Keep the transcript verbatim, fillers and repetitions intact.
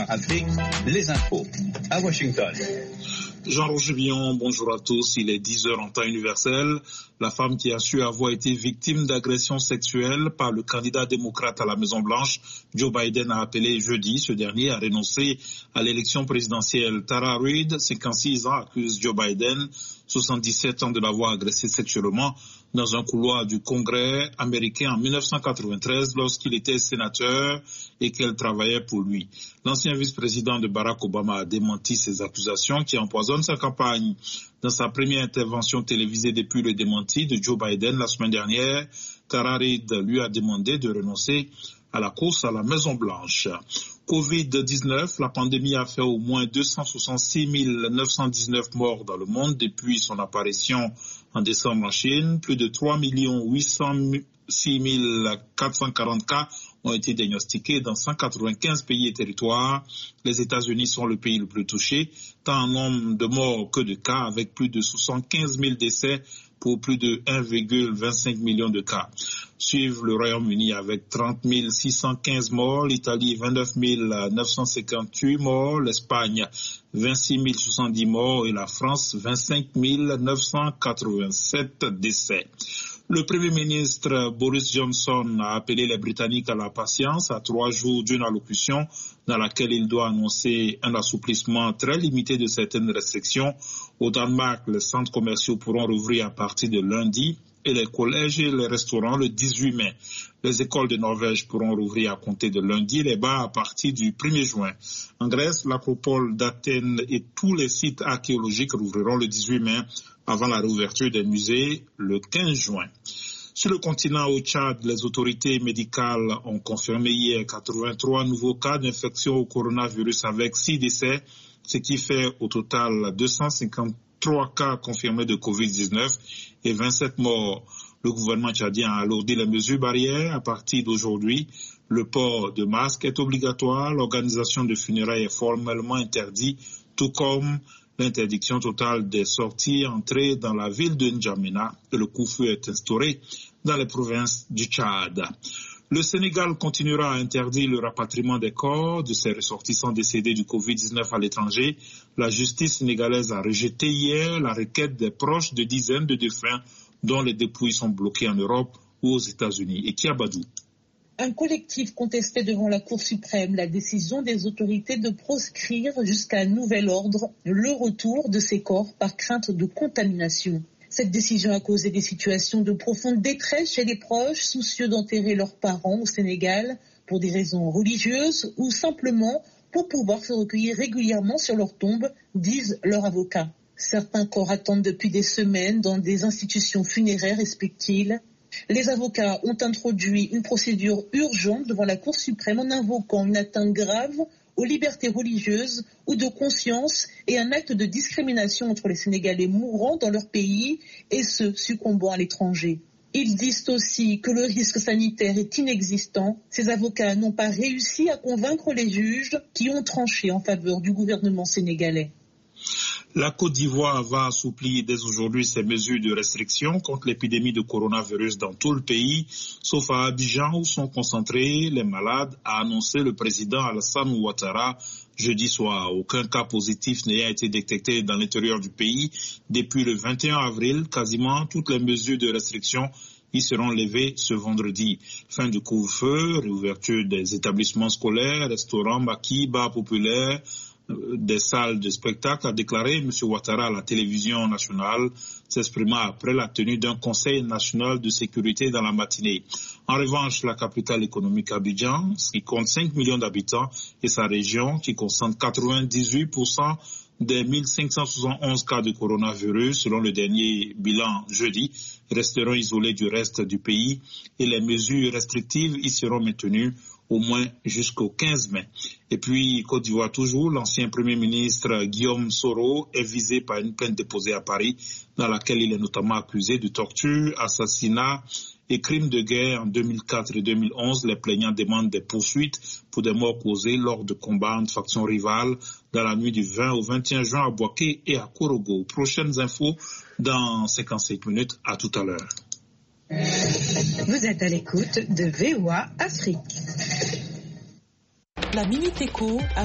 Afrique, les infos à Washington. Jean-Roger Billon, bonjour à tous. Il est dix heures en temps universel. La femme qui a su avoir été victime d'agression sexuelle par le candidat démocrate à la Maison-Blanche, Joe Biden, a appelé jeudi ce dernier à renoncer à l'élection présidentielle. Tara Reid, cinquante-six ans, accuse Joe Biden, soixante-dix-sept ans, de l'avoir agressé sexuellement dans un couloir du Congrès américain en mille neuf cent quatre-vingt-treize lorsqu'il était sénateur et qu'elle travaillait pour lui. L'ancien vice-président de Barack Obama a démenti ces accusations qui empoisonnent sa campagne. Dans sa première intervention télévisée depuis le démenti de Joe Biden la semaine dernière, Tara Reid lui a demandé de renoncer à la course à la Maison-Blanche. covid dix-neuf, la pandémie a fait au moins deux cent soixante-six mille neuf cent dix-neuf morts dans le monde depuis son apparition en décembre en Chine. Plus de trois millions huit cent six mille quatre cent quarante cas ont été diagnostiqués dans cent quatre-vingt-quinze pays et territoires. Les États-Unis sont le pays le plus touché, tant en nombre de morts que de cas, avec plus de soixante-quinze mille décès pour plus de un virgule vingt-cinq million de cas. Suivent le Royaume-Uni avec trente mille six cent quinze morts, l'Italie vingt-neuf mille neuf cent cinquante-huit morts, l'Espagne vingt-six mille soixante-dix morts et la France vingt-cinq mille neuf cent quatre-vingt-sept décès. Le Premier ministre Boris Johnson a appelé les Britanniques à la patience à trois jours d'une allocution dans laquelle il doit annoncer un assouplissement très limité de certaines restrictions. Au Danemark, les centres commerciaux pourront rouvrir à partir de lundi et les collèges et les restaurants le dix-huit mai. Les écoles de Norvège pourront rouvrir à compter de lundi, les bars à partir du premier juin. En Grèce, l'acropole d'Athènes et tous les sites archéologiques rouvriront le dix-huit mai avant la réouverture des musées le quinze juin. Sur le continent, au Tchad, les autorités médicales ont confirmé hier quatre-vingt-trois nouveaux cas d'infection au coronavirus avec six décès, ce qui fait au total deux cent cinquante-trois cas confirmés de covid dix-neuf et vingt-sept morts. Le gouvernement tchadien a alourdi les mesures barrières à partir d'aujourd'hui. Le port de masque est obligatoire, l'organisation de funérailles est formellement interdite, tout comme l'interdiction totale des sorties et entrées dans la ville de N'Djamena et le couvre-feu est instauré dans les provinces du Tchad. Le Sénégal continuera à interdire le rapatriement des corps de ses ressortissants décédés du covid dix-neuf à l'étranger. La justice sénégalaise a rejeté hier la requête des proches de dizaines de défunts dont les dépouilles sont bloquées en Europe ou aux États-Unis. Et Kiabadou. Un collectif contestait devant la Cour suprême la décision des autorités de proscrire jusqu'à nouvel ordre le retour de ces corps par crainte de contamination. Cette décision a causé des situations de profonde détresse chez les proches, soucieux d'enterrer leurs parents au Sénégal pour des raisons religieuses ou simplement pour pouvoir se recueillir régulièrement sur leur tombe, disent leurs avocats. Certains corps attendent depuis des semaines dans des institutions funéraires, expliquent-ils. Les avocats ont introduit une procédure urgente devant la Cour suprême en invoquant une atteinte grave aux libertés religieuses ou de conscience et un acte de discrimination entre les Sénégalais mourant dans leur pays et ceux succombant à l'étranger. Ils disent aussi que le risque sanitaire est inexistant. Ces avocats n'ont pas réussi à convaincre les juges qui ont tranché en faveur du gouvernement sénégalais. La Côte d'Ivoire va assouplir dès aujourd'hui ses mesures de restriction contre l'épidémie de coronavirus dans tout le pays, sauf à Abidjan où sont concentrés les malades, a annoncé le président Alassane Ouattara jeudi soir. Aucun cas positif n'ayant été détecté dans l'intérieur du pays depuis le vingt et un avril. Quasiment toutes les mesures de restriction y seront levées ce vendredi. Fin du couvre-feu, réouverture des établissements scolaires, restaurants, maquis, bars populaires, des salles de spectacle, a déclaré M. Ouattara à la télévision nationale, s'exprimant après la tenue d'un conseil national de sécurité dans la matinée. En revanche, la capitale économique Abidjan, qui compte cinq millions d'habitants, et sa région, qui concentre quatre-vingt-dix-huit pour cent des mille cinq cent soixante et onze cas de coronavirus, selon le dernier bilan jeudi, resteront isolés du reste du pays et les mesures restrictives y seront maintenues au moins jusqu'au quinze mai. Et puis, Côte d'Ivoire toujours, l'ancien Premier ministre Guillaume Soro est visé par une plainte déposée à Paris, dans laquelle il est notamment accusé de torture, assassinat et crimes de guerre en deux mille quatre et deux mille onze. Les plaignants demandent des poursuites pour des morts causées lors de combats entre factions rivales dans la nuit du vingt au vingt et un juin à Boaké et à Korogo. Prochaines infos dans cinquante-cinq minutes. À tout à l'heure. Vous êtes à l'écoute de V O A Afrique. La Minute Éco